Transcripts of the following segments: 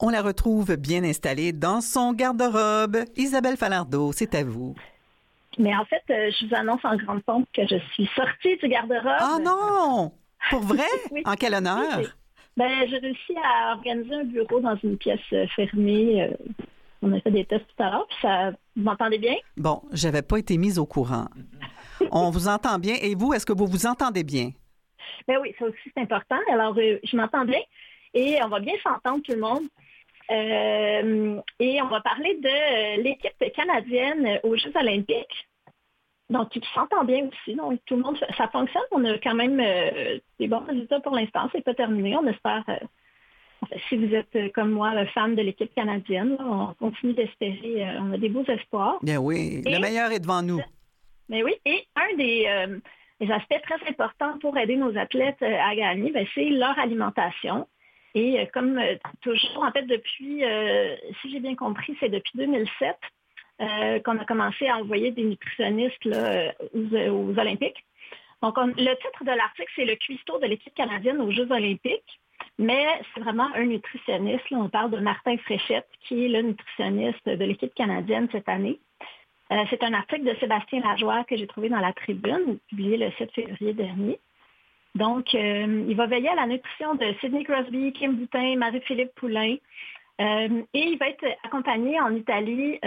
On la retrouve bien installée dans son garde-robe. Isabelle Falardeau, c'est à vous. Mais en fait, je vous annonce en grande pompe que je suis sortie du garde-robe. Ah non! Pour vrai? Oui. En quel honneur? Oui, j'ai réussi à organiser un bureau dans une pièce fermée. On a fait des tests tout à l'heure, puis ça... Vous m'entendez bien? Bon, j'avais pas été mise au courant. On vous entend bien. Et vous, est-ce que vous vous entendez bien? Ben oui, ça aussi, c'est important. Alors, je m'entends bien et on va bien s'entendre, tout le monde. Et on va parler de l'équipe canadienne aux Jeux olympiques. Donc, qui s'entend bien aussi. Donc, tout le monde, ça fonctionne. On a quand même des bons résultats pour l'instant. C'est pas terminé. On espère, si vous êtes comme moi, fan de l'équipe canadienne, là, on continue d'espérer. On a des beaux espoirs. Bien oui, le meilleur est devant nous. Mais oui, et un des aspects très importants pour aider nos athlètes à gagner, c'est leur alimentation. Et comme toujours, en fait, depuis, si j'ai bien compris, c'est depuis 2007 qu'on a commencé à envoyer des nutritionnistes là, aux Olympiques. Donc, le titre de l'article, c'est le cuistot de l'équipe canadienne aux Jeux olympiques, mais c'est vraiment un nutritionniste. Là, on parle de Martin Fréchette, qui est le nutritionniste de l'équipe canadienne cette année. C'est un article de Sébastien Lajoie que j'ai trouvé dans la Tribune, publié le 7 février dernier. Donc, il va veiller à la nutrition de Sidney Crosby, Kim Boutin, Marie-Philippe Poulain. Et il va être accompagné en Italie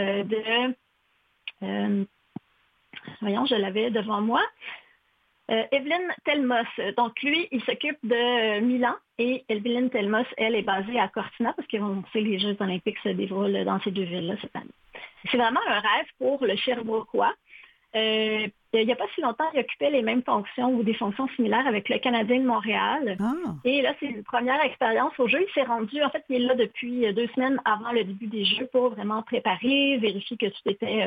voyons, je l'avais devant moi, Evelyne Telmos. Donc, lui, il s'occupe de Milan et Evelyne Telmos, elle, est basée à Cortina parce qu'on sait que les Jeux olympiques se déroulent dans ces deux villes-là cette année. C'est vraiment un rêve pour le Sherbrookeois. Il n'y a pas si longtemps, il occupait les mêmes fonctions ou des fonctions similaires avec le Canadien de Montréal. Ah. Et là, c'est une première expérience au jeu. Il s'est rendu, en fait, il est là depuis 2 semaines avant le début des Jeux pour vraiment préparer, vérifier que tout était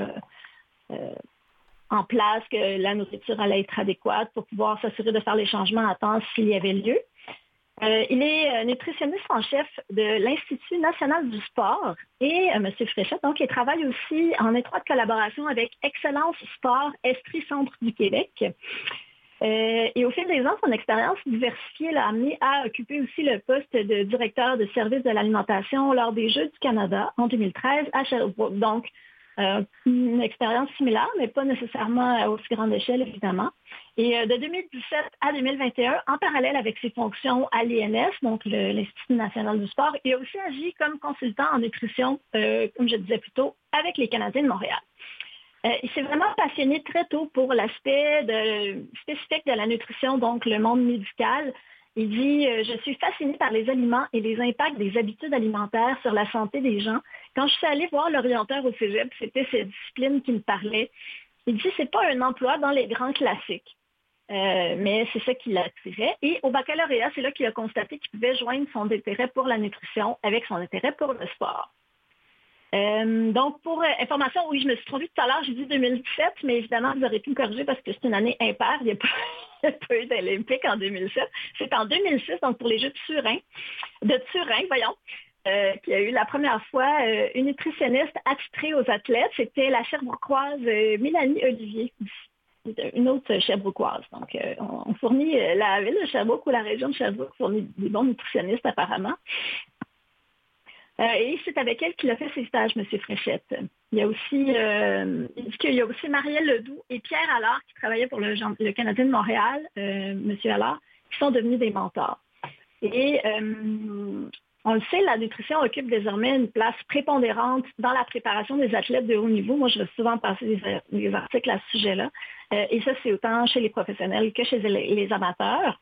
en place, que la nourriture allait être adéquate pour pouvoir s'assurer de faire les changements à temps s'il y avait lieu. Il est nutritionniste en chef de l'Institut national du sport et M. Fréchette, donc, il travaille aussi en étroite collaboration avec Excellence Sport Estrie Centre du Québec. Et au fil des ans, son expérience diversifiée l'a amené à occuper aussi le poste de directeur de service de l'alimentation lors des Jeux du Canada en 2013 à Sherbrooke. Donc, une expérience similaire, mais pas nécessairement à aussi grande échelle, évidemment. Et de 2017 à 2021, en parallèle avec ses fonctions à l'INS, donc l'Institut national du sport, il a aussi agi comme consultant en nutrition, comme je disais plus tôt, avec les Canadiens de Montréal. Il s'est vraiment passionné très tôt pour l'aspect spécifique de la nutrition, donc le monde médical. Il dit « Je suis fasciné par les aliments et les impacts des habitudes alimentaires sur la santé des gens. Quand je suis allée voir l'orienteur au cégep, c'était cette discipline qui me parlait. Il dit « C'est pas un emploi dans les grands classiques. Mais c'est ça qui l'attirait. Et au baccalauréat, c'est là qu'il a constaté qu'il pouvait joindre son intérêt pour la nutrition avec son intérêt pour le sport. Donc, pour information, oui, je me suis trompée tout à l'heure, j'ai dit 2017, mais évidemment, vous aurez pu me corriger parce que c'est une année impaire. Il n'y a pas eu d'Olympique en 2007. C'est en 2006, donc pour les Jeux de Turin, qu'il y a eu la première fois une nutritionniste attitrée aux athlètes. C'était la Sherbrookeoise Mélanie Olivier, une autre Sherbrookeoise. Donc, on fournit, la ville de Sherbrooke ou la région de Sherbrooke fournit des bons nutritionnistes apparemment. Et c'est avec elle qu'il a fait ses stages, M. Fréchette. Il y a aussi, il dit qu'il y a aussi Marielle Ledoux et Pierre Allard qui travaillaient pour le Canadien de Montréal, M. Allard, qui sont devenus des mentors. Et on le sait, la nutrition occupe désormais une place prépondérante dans la préparation des athlètes de haut niveau. Moi, je vais souvent passer des articles à ce sujet-là. Et ça, c'est autant chez les professionnels que chez les amateurs.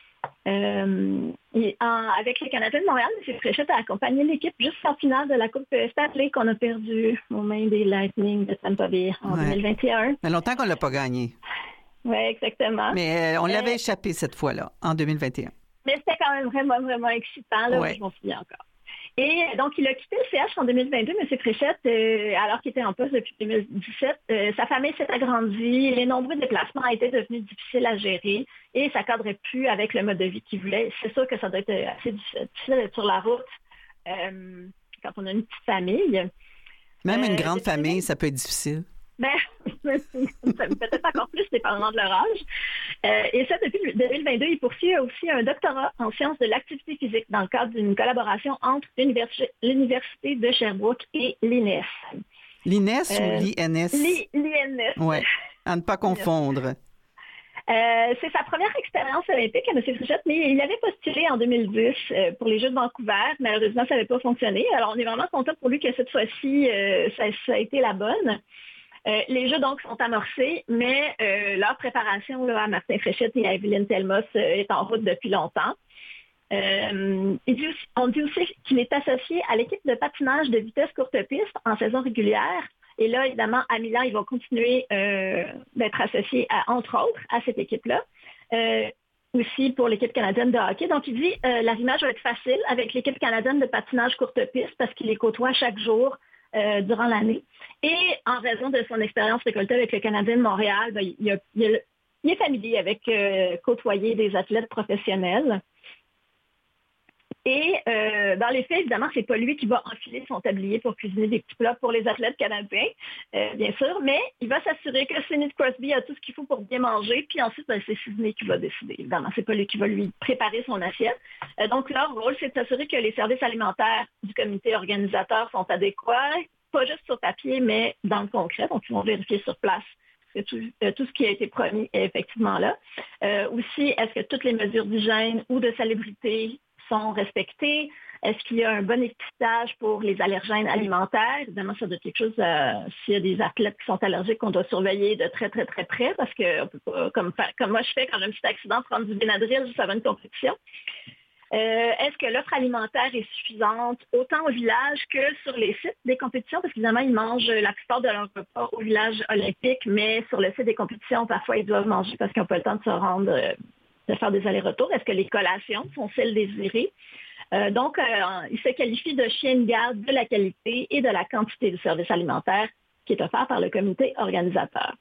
Avec les Canadiens de Montréal, M. Fréchette a accompagné l'équipe jusqu'en finale de la Coupe Stanley qu'on a perdue aux mains des Lightning de Tampa Bay en 2021. Ça fait longtemps qu'on ne l'a pas gagné. Oui, exactement. Mais on l'avait échappé cette fois-là, en 2021. Mais c'était quand même vraiment, vraiment excitant, là, je m'en souviens encore. Et donc, il a quitté le CH en 2022, M. Fréchette, alors qu'il était en poste depuis 2017. Sa famille s'est agrandie, les nombreux déplacements étaient devenus difficiles à gérer et ça ne cadrait plus avec le mode de vie qu'il voulait. C'est sûr que ça doit être assez difficile d'être sur la route quand on a une petite famille. Même une grande famille, ça peut être difficile. Peut-être encore plus dépendamment de leur âge. Et ça, depuis 2022, il poursuit aussi un doctorat en sciences de l'activité physique dans le cadre d'une collaboration entre l'Université de Sherbrooke et l'INES. L'INES ou l'INS? L'INS. Oui, à ne pas confondre. C'est sa première expérience olympique à M. Fréchette, mais il avait postulé en 2010 pour les Jeux de Vancouver. Malheureusement, ça n'avait pas fonctionné. Alors, on est vraiment content pour lui que cette fois-ci, ça a été la bonne. Les Jeux, donc, sont amorcés, mais leur préparation là, à Martin Fréchette et à Evelyne Telmos est en route depuis longtemps. On dit aussi qu'il est associé à l'équipe de patinage de vitesse courte piste en saison régulière. Et là, évidemment, à Milan, il va continuer d'être associé, entre autres, à cette équipe-là. Aussi pour l'équipe canadienne de hockey. Donc, il dit l'arrimage va être facile avec l'équipe canadienne de patinage courte piste parce qu'il les côtoie chaque jour durant l'année. Et en raison de son expérience récoltée avec le Canadien de Montréal, ben, il est familier avec côtoyer des athlètes professionnels. Et dans les faits, évidemment, c'est pas lui qui va enfiler son tablier pour cuisiner des petits plats pour les athlètes canadiens, bien sûr, mais il va s'assurer que Sidney Crosby a tout ce qu'il faut pour bien manger, puis ensuite, ben, c'est Sidney qui va décider. Évidemment, c'est pas lui qui va lui préparer son assiette. Donc, leur rôle, c'est de s'assurer que les services alimentaires du comité organisateur sont adéquats, pas juste sur papier, mais dans le concret. Donc, ils vont vérifier sur place que tout ce qui a été promis est effectivement là. Aussi, est-ce que toutes les mesures d'hygiène ou de salubrité sont respectées? Est-ce qu'il y a un bon étiquetage pour les allergènes alimentaires? Évidemment, ça doit être quelque chose, s'il y a des athlètes qui sont allergiques, qu'on doit surveiller de très, très, très près parce qu'on peut pas, comme moi je fais quand j'ai un petit accident, prendre du Benadryl juste avant une compétition. Est-ce que l'offre alimentaire est suffisante autant au village que sur les sites des compétitions? Parce qu'évidemment, ils mangent la plupart de leurs repas au village olympique, mais sur le site des compétitions, parfois, ils doivent manger parce qu'ils n'ont pas le temps de se rendre, de faire des allers-retours. Est-ce que les collations sont celles désirées? Donc, il se qualifie de chien de garde de la qualité et de la quantité du service alimentaire qui est offert par le comité organisateur.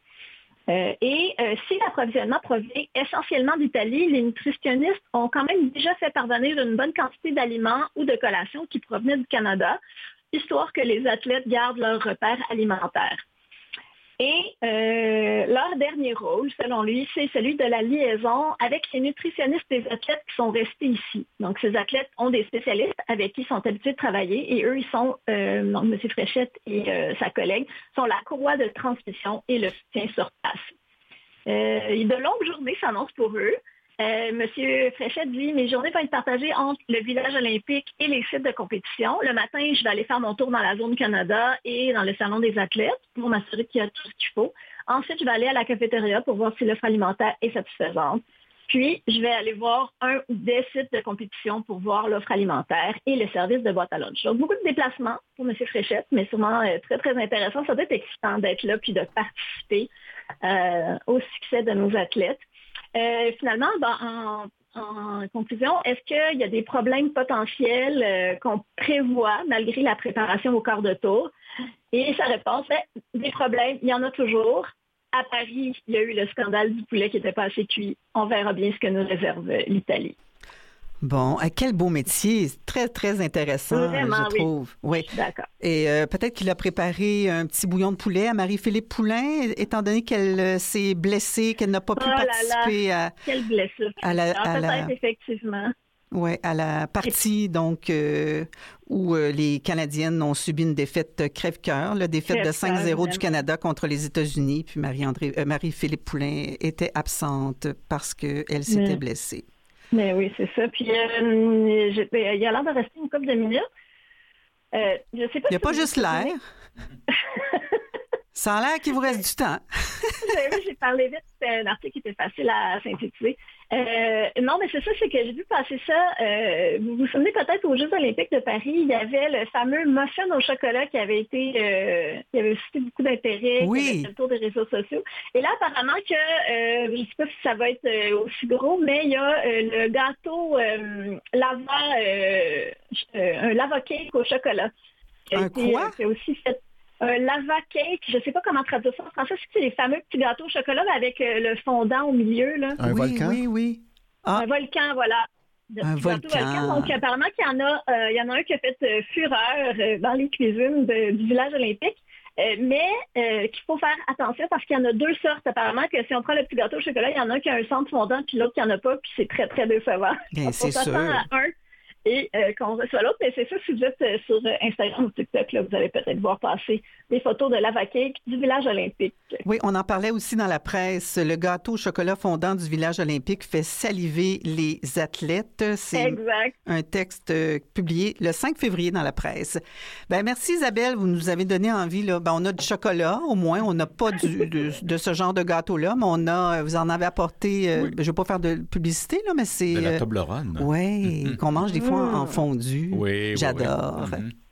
Si l'approvisionnement provient essentiellement d'Italie, les nutritionnistes ont quand même déjà fait parvenir une bonne quantité d'aliments ou de collations qui provenaient du Canada, histoire que les athlètes gardent leurs repères alimentaires. Et leur dernier rôle, selon lui, c'est celui de la liaison avec les nutritionnistes des athlètes qui sont restés ici. Donc, ces athlètes ont des spécialistes avec qui ils sont habitués de travailler et eux, ils sont, donc M. Fréchette et sa collègue, sont la courroie de transmission et le soutien sur place. De longues journées s'annoncent pour eux. M. Fréchette dit « Mes journées vont être partagées entre le village olympique et les sites de compétition. Le matin, je vais aller faire mon tour dans la zone Canada et dans le salon des athlètes pour m'assurer qu'il y a tout ce qu'il faut. Ensuite, je vais aller à la cafétéria pour voir si l'offre alimentaire est satisfaisante. Puis, je vais aller voir un ou des sites de compétition pour voir l'offre alimentaire et le service de boîte à lunch. » Donc, beaucoup de déplacements pour M. Fréchette, mais sûrement très, très intéressant. Ça doit être excitant d'être là puis de participer au succès de nos athlètes. Finalement, en conclusion, est-ce qu'il y a des problèmes potentiels qu'on prévoit malgré la préparation au quart de tour? Et sa réponse est des problèmes, il y en a toujours. À Paris, il y a eu le scandale du poulet qui n'était pas assez cuit. On verra bien ce que nous réserve l'Italie. Bon, quel beau métier. Très, très intéressant, vraiment, je trouve. Oui. D'accord. Et peut-être qu'il a préparé un petit bouillon de poulet à Marie-Philippe Poulin, étant donné qu'elle s'est blessée, qu'elle n'a pas pu participer à... Quelle blessure. Peut-être, effectivement. Oui, à la partie, donc, où les Canadiennes ont subi une défaite crève-cœur, la défaite de 5-0 du Canada contre les États-Unis. Puis Marie-Philippe Poulin était absente parce qu'elle s'était blessée. Mais oui, c'est ça. Puis, il y a l'air de rester une couple de minutes. Je sais pas. Il n'y a pas juste l'air. Ça a l'air qu'il vous reste du temps. J'ai parlé vite. C'était un article qui était facile à synthétiser. Non, mais c'est ça, c'est que j'ai vu passer ça. Vous vous souvenez peut-être aux Jeux olympiques de Paris, il y avait le fameux muffin au chocolat qui avait été, qui avait suscité beaucoup d'intérêt, qui avait fait le tour des réseaux sociaux. Et là, apparemment que, je ne sais pas si ça va être aussi gros, mais il y a le gâteau un lava cake au chocolat. Un quoi? Qui a aussi fait un lava cake, je ne sais pas comment traduire ça en français, c'est les fameux petits gâteaux au chocolat avec le fondant au milieu. Là. Un volcan? Oui. Un volcan, voilà. Un volcan. Donc, apparemment qu'il y en a un qui a fait fureur dans les cuisines du village olympique. Mais qu'il faut faire attention parce qu'il y en a deux sortes apparemment, que si on prend le petit gâteau au chocolat, il y en a un qui a un centre fondant puis l'autre qui n'en a pas, puis c'est très, très décevant. Bien, on s'attend à un et qu'on reçoit l'autre. Mais c'est ça, si vous êtes sur Instagram ou TikTok, là, vous allez peut-être voir passer des photos de lava cake du village olympique. Oui, on en parlait aussi dans la presse. Le gâteau au chocolat fondant du village olympique fait saliver les athlètes. C'est exact. Un texte publié le 5 février dans la presse. Ben merci Isabelle, vous nous avez donné envie. Là. Ben, on a du chocolat, au moins. On n'a pas de ce genre de gâteau-là, mais vous en avez apporté, je ne vais pas faire de publicité, là, mais c'est... De la Toblerone. Oui, qu'on mange des fois en fondu. Oui, j'adore. Oui.